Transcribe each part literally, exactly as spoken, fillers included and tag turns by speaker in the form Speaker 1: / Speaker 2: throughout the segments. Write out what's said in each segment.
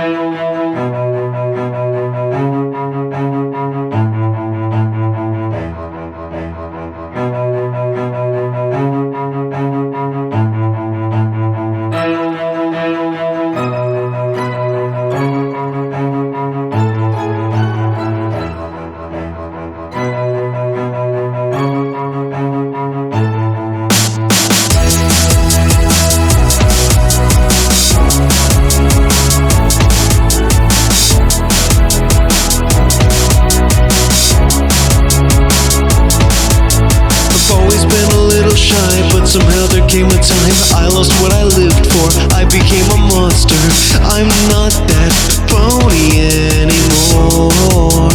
Speaker 1: Somehow there came a time I lost what I lived for. I became a monster. I'm not that phony anymore.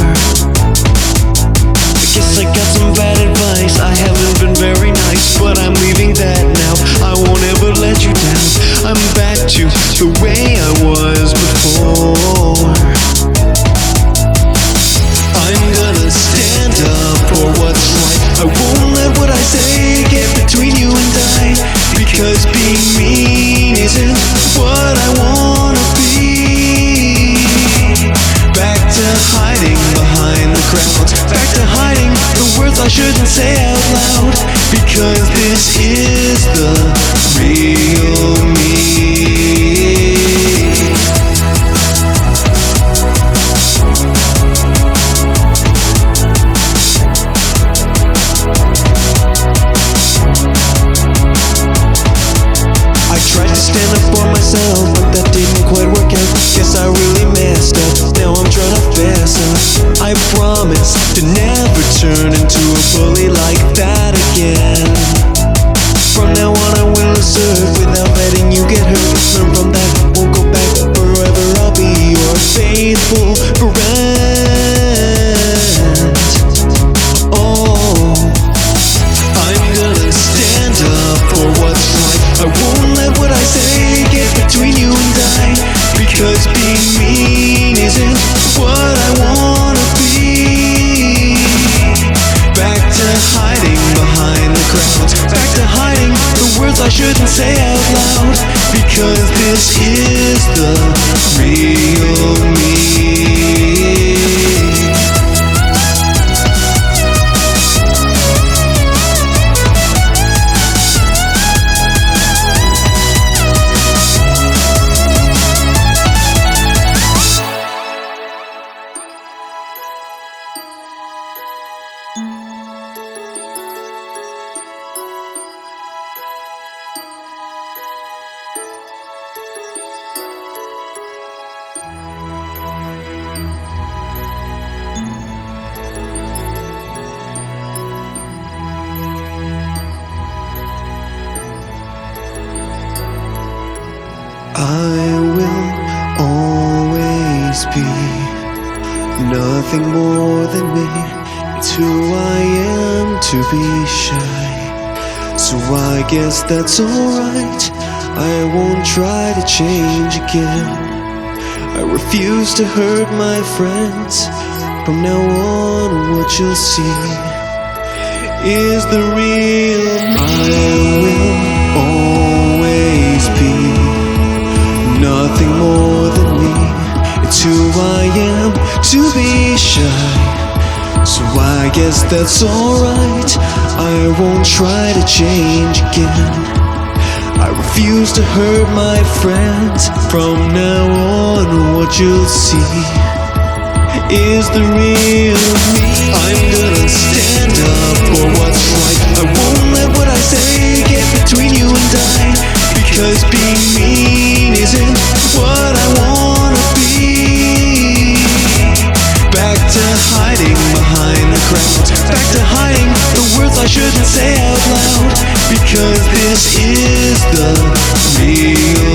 Speaker 1: I guess I got some bad advice. I haven't been very nice, but I'm leaving that now. I won't ever let you down. I'm back to the way I was before. I'm gonna stand up for what's right. I won't let what I say get between you and I, because being mean isn't what I wanna be. Back to hiding behind the crowds, back to hiding the words I shouldn't say out loud, because this is the real me. Stand up for myself, but that didn't quite work out. Guess I really messed up, now I'm trying to fess up. I promise to never turn into a bully like that again. From now on I will assert without letting you get hurt. Learn from that, won't go back forever. I'll be your faithful friend. Oh, I'm gonna stand up for what's right. I won't let what I say get between you and I, because being mean isn't what I wanna be. Back to hiding behind the crowds, back to hiding the words I shouldn't say out loud, because this is the real me. I will always be nothing more than me. It's who I am to be shy, so I guess that's alright. I won't try to change again. I refuse to hurt my friends. From now on what you'll see is the real me. I will always be nothing more than me. It's who I am to be shy, so I guess that's alright. I won't try to change again. I refuse to hurt my friends. From now on what you'll see is the real me. I'm gonna stand up for what's right. I won't let what I say get between you and I, because being mean isn't what I wanna be. Back to hiding behind the crowds, back to hiding the words I shouldn't say out loud, because this is the real